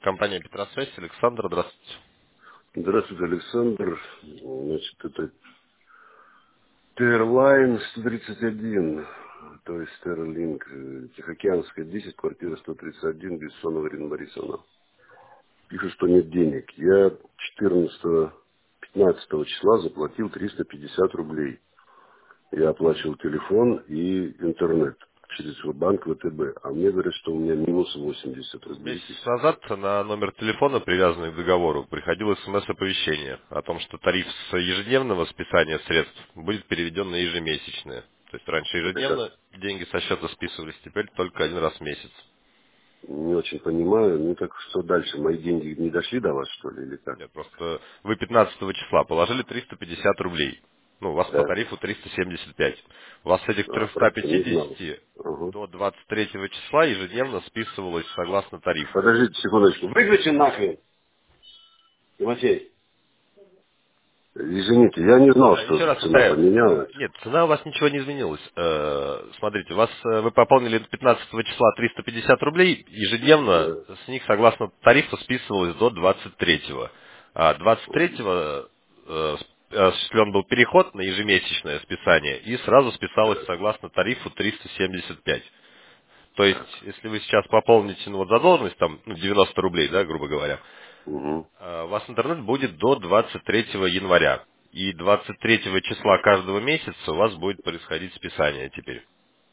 Компания Петросвязь, Александр, здравствуйте. Здравствуйте, Александр. Значит, это Терлайн 131, то есть Терлинг, Тихоокеанская, 10, квартира 131, Бессонова Ирина Борисовна. Пишут, что нет денег. Я 14-15 числа заплатил 350 рублей. Я оплачивал телефон и интернет через банк ВТБ. А мне говорят, что у меня минус 80 рублей. Месяц назад на номер телефона, привязанный к договору, приходило смс-оповещение о том, что тариф с ежедневного списания средств будет переведен на ежемесячное. То есть раньше Это сейчас ежедневно деньги со счета списывались, теперь только один раз в месяц. не очень понимаю. Ну так что дальше? Мои деньги не дошли до вас, что ли, или как? Нет, просто вы 15 числа положили 350 рублей. Ну, у вас по Да. тарифу 375. У вас с этих Просто не знал. 350 Ага. до 23 числа ежедневно списывалось согласно тарифу. Подождите секундочку. Выключи нахрен, Тимофей. Извините, я не знал, что Еще раз цена повторяю. поменялась. Нет, цена у вас ничего не изменилась. Смотрите, у вас вы пополнили 15 числа 350 рублей, ежедневно Да. с них согласно тарифу списывалось до 23-го. А 23-го осуществлен был переход на ежемесячное списание и сразу списалось Так. согласно тарифу 375. То есть, если вы сейчас пополните ну, вот задолженность, там, ну, 90 рублей, да, грубо говоря, Угу. у вас интернет будет до 23 января. И 23 числа каждого месяца у вас будет происходить списание теперь.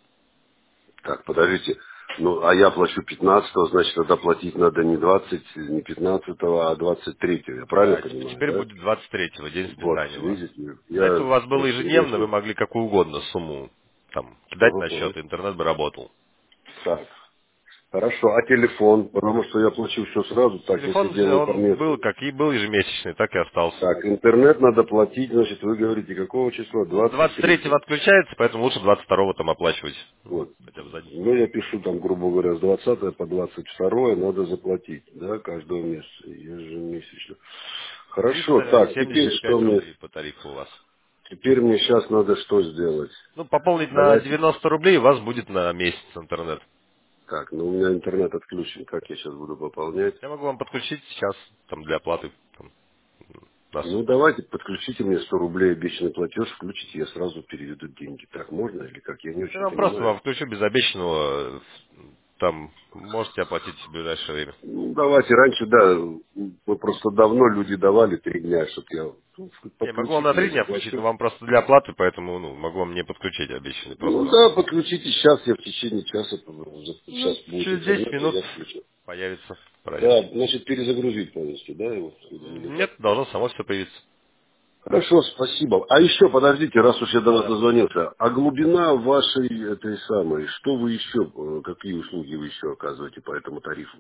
Так, подождите. Ну, а я плачу 15-го, значит, тогда платить надо не 20, не 15-го, а 23-го. Я правильно Да, понимаю, теперь да? будет 23-го, день Вот, списания у вас. видите, До этого я у вас было просто ежедневно, вы немножко... могли какую угодно сумму там, кидать Ага, на ага. счет, и интернет бы работал. Так, хорошо. А телефон? Потому что я плачу все сразу, так не Телефон, сидя в он интернет. был, как и был ежемесячный, так и остался. Так, интернет надо платить, значит, вы говорите, какого числа? Ну, 23-го 23-го. отключается, поэтому лучше 22-го там оплачивать. Ну, Вот. хотя бы за день. Ну, я пишу там, грубо говоря, с 20 по 22 надо заплатить, да, каждого месяца, ежемесячно. Хорошо, так, теперь что 375 мне? рублей по тарифу у вас. Теперь мне сейчас надо что сделать? Ну, пополнить на Давайте. 90 рублей у вас будет на месяц интернет. Так, ну у меня интернет отключен, как я сейчас буду пополнять? Я могу вам подключить сейчас там для оплаты там, нас. Ну, давайте, подключите мне 100 рублей обещанный платеж, включите, я сразу переведу деньги. Так можно или как? Я не Я очень вам просто понимаю. вам включу без обещанного, там можете оплатить в ближайшее время. Ну, давайте раньше, да, мы просто давно люди давали 3 дня, чтобы я... Ну, Не, могу вам на подключите, я 3 дня включить, но заплачу. вам просто для оплаты, поэтому ну, могу вам не подключить обещанный, Ну просто да, подключите сейчас, я в течение часа, ну, сейчас будет через 10 интернет, и минут я включу. появится, Да, проверьте. значит, перезагрузить полностью, да, его? Или как? Нет, должно само все появиться. Хорошо, спасибо. А еще, подождите, раз уж я до вас Да-да. дозвонился, а глубина вашей этой самой, что вы еще, какие услуги вы еще оказываете по этому тарифу?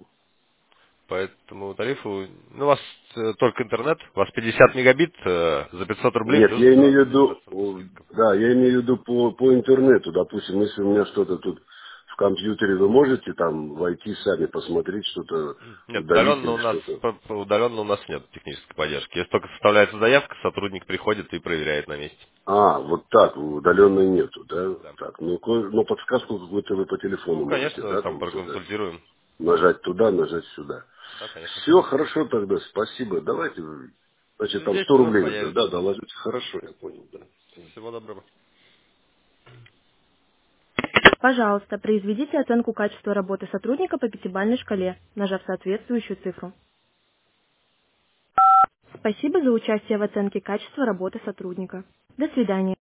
По этому тарифу, ну, у вас только интернет, у вас 50 мегабит за 500 рублей Нет, плюс я имею в виду, 21% скидка. да, я имею в виду по интернету, допустим, если у меня что-то тут в компьютере, вы можете там войти сами, посмотреть что-то, Нет, удалить или что-то? удаленно у нас нет технической поддержки. Если только составляется заявка, сотрудник приходит и проверяет на месте. А, вот так, удаленной нету, да? Да. Так, ну, ну подсказку какую-то вы по Ну, телефону можете, конечно, да, там там что-то проконсультируем. нажать туда, нажать сюда. Да, конечно. Все, хорошо тогда, спасибо. Давайте, значит, Через там 10 100 минут рублей надо, да, появится. доложить. Хорошо, я понял, да. Всего доброго. Пожалуйста, произведите оценку качества работы сотрудника по пятибалльной шкале, нажав соответствующую цифру. Спасибо за участие в оценке качества работы сотрудника. До свидания.